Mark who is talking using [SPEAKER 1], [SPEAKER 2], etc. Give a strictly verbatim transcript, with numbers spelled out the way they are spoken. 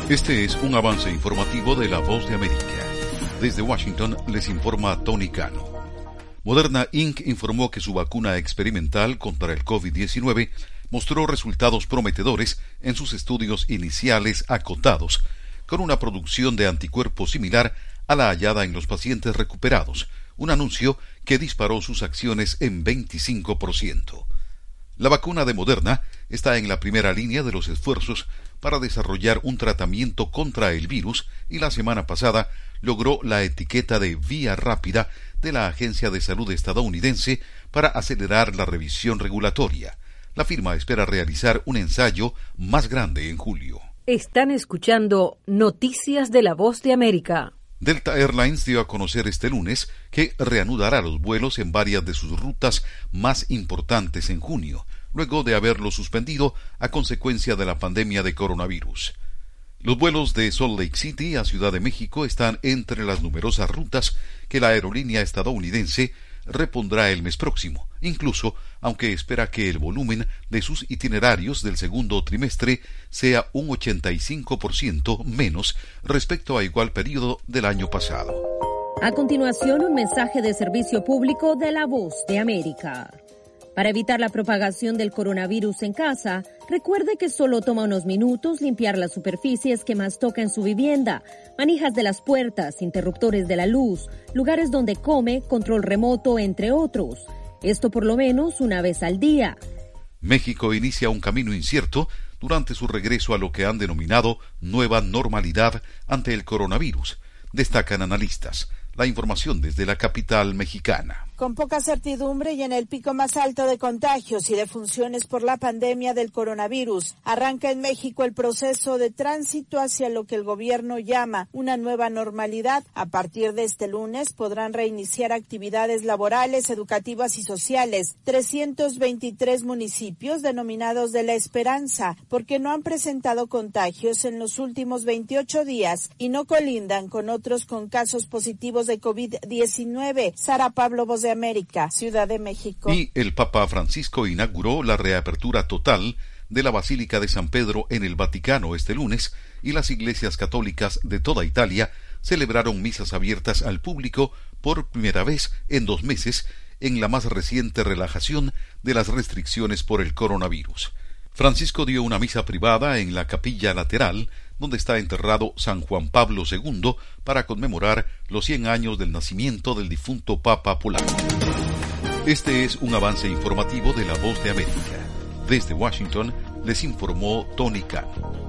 [SPEAKER 1] Este es un avance informativo de La Voz de América. Desde Washington les informa Tony Cano. Moderna incorporated informó que su vacuna experimental contra el COVID diecinueve mostró resultados prometedores en sus estudios iniciales acotados, con una producción de anticuerpos similar a la hallada en los pacientes recuperados, un anuncio que disparó sus acciones en veinticinco por ciento. La vacuna de Moderna está en la primera línea de los esfuerzos para desarrollar un tratamiento contra el virus y la semana pasada logró la etiqueta de vía rápida de la Agencia de Salud estadounidense para acelerar la revisión regulatoria. La firma espera realizar un ensayo más grande en julio.
[SPEAKER 2] Están escuchando Noticias de la Voz de América.
[SPEAKER 1] Delta Airlines dio a conocer este lunes que reanudará los vuelos en varias de sus rutas más importantes en junio, luego de haberlo suspendido a consecuencia de la pandemia de coronavirus. Los vuelos de Salt Lake City a Ciudad de México están entre las numerosas rutas que la aerolínea estadounidense repondrá el mes próximo, incluso aunque espera que el volumen de sus itinerarios del segundo trimestre sea un ochenta y cinco por ciento menos respecto a igual periodo del año pasado.
[SPEAKER 2] A continuación, un mensaje de servicio público de La Voz de América. Para evitar la propagación del coronavirus en casa, recuerde que solo toma unos minutos limpiar las superficies que más toca en su vivienda, manijas de las puertas, interruptores de la luz, lugares donde come, control remoto, entre otros. Esto por lo menos una vez al día.
[SPEAKER 1] México inicia un camino incierto durante su regreso a lo que han denominado nueva normalidad ante el coronavirus, destacan analistas. La información desde la capital mexicana.
[SPEAKER 3] Con poca certidumbre y en el pico más alto de contagios y defunciones por la pandemia del coronavirus, arranca en México el proceso de tránsito hacia lo que el gobierno llama una nueva normalidad. A partir de este lunes podrán reiniciar actividades laborales, educativas y sociales trescientos veintitrés municipios denominados de la Esperanza, porque no han presentado contagios en los últimos veintiocho días y no colindan con otros con casos positivos de COVID diecinueve. Sara Pablo, Voz de América, Ciudad de México.
[SPEAKER 1] Y el Papa Francisco inauguró la reapertura total de la Basílica de San Pedro en el Vaticano este lunes y las iglesias católicas de toda Italia celebraron misas abiertas al público por primera vez en dos meses en la más reciente relajación de las restricciones por el coronavirus. Francisco dio una misa privada en la capilla lateral donde está enterrado San Juan Pablo segundo para conmemorar los cien años del nacimiento del difunto Papa polaco. Este es un avance informativo de La Voz de América. Desde Washington les informó Tony Cano.